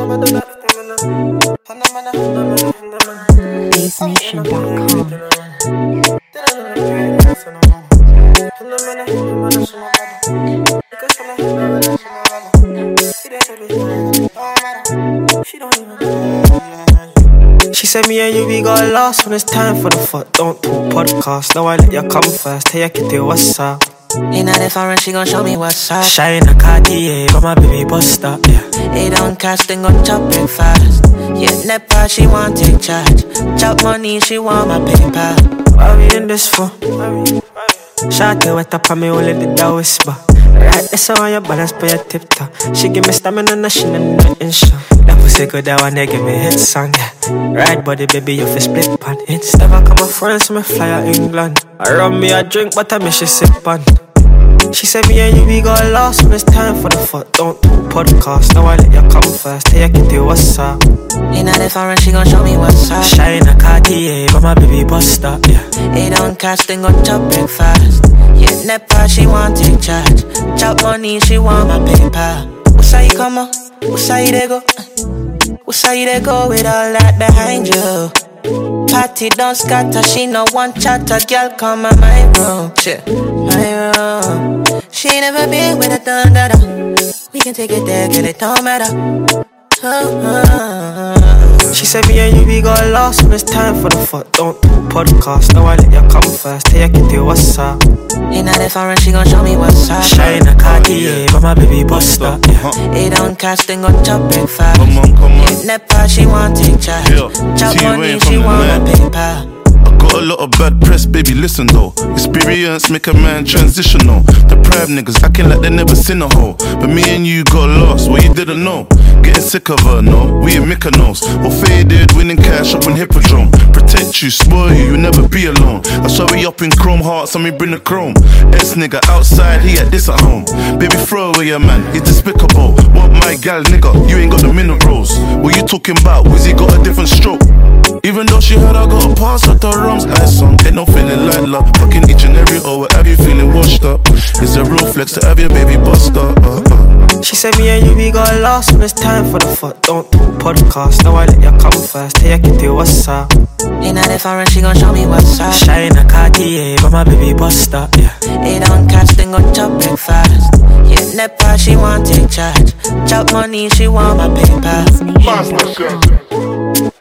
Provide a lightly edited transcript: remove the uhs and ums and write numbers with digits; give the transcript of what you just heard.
BassNation.com. She said me and you, we got lost when it's time for the fuck. Don't talk podcast, now I let you come first. Hey, I can tell what's up. Ain't not foreign, she gon' show me what's up. Shine a Cartier, but my baby bust up, yeah. Hey, don't catch, then gon' chop it fast. Yeah, never, she want take charge. Chop money, she want my paper. What we in this for? Shot it wet up on me, only did that whisper. Right, that's how your balance by your tip top. She give me stamina, no, she no nothing sure. That pussy good, that one, they give me hit song, yeah. Right body, baby, you fi split pan. It's never come my friends, me fly out England. I run me a drink, but I miss she sip on. She said me and you, we got lost when it's time for the fuck. Don't talk podcast, now I let you come first. Hey, I can tell what's up. Ain't not foreign, she gon' show me what's up. Shine a Cartier, but my baby bust up, yeah. Hey, don't catch, then gon' chop it fast. Yeah, never, she want take charge. Chop money, she want my paper. What's how you come on? What's how you they go? What's how you they go with all that behind you? Party don't scatter, she no one chatter. Girl, come in my room, shit, my room. She never been with a thunder. We can take it there, girl, it don't matter. She said me and you, we got lost when it's time for the fuck. Don't talk podcast, now I let you come first. Hey, I can tell what's up. Ain't not foreign, she gon' show me what's up. Shine a Cartier, but my baby bust up, yeah. Hey, don't catch, then gon' chop it fast. Come on. Yeah, never, she want take charge. Chop money, she want my paper. Got a lot of bad press, baby, listen though. Experience make a man transitional. The prime niggas acting like they never seen a hoe. But me and you got lost, what you didn't know. Getting sick of her, no, we in Mykonos. Or faded, winning cash up in Hippodrome. Protect you, spoil you, you'll never be alone. That's why we up in Chrome Hearts and we bring the chrome. S nigga outside, he had this at home. Baby, throw away your man, he's despicable. What my gal, nigga, you ain't got the minerals. What you talking about, Wizzy got a different stroke. Even though she heard I got a pass with the Rums ice on. Ain't no feeling like love. Fucking each and every hour, have you feeling washed up? It's a real flex to have your baby bust up. She said me and you, we got lost when it's time for the fuck. Don't talk podcast, now I let you come first. Hey, I can tell what's up. Ain't not foreign, she gon' show me what's up. Shine a Cartier, but my baby bust up, yeah. Hey, don't catch, then gon' chop it fast. Yeah, never, she want take charge. Chop money, she want my paper. BassNation.com.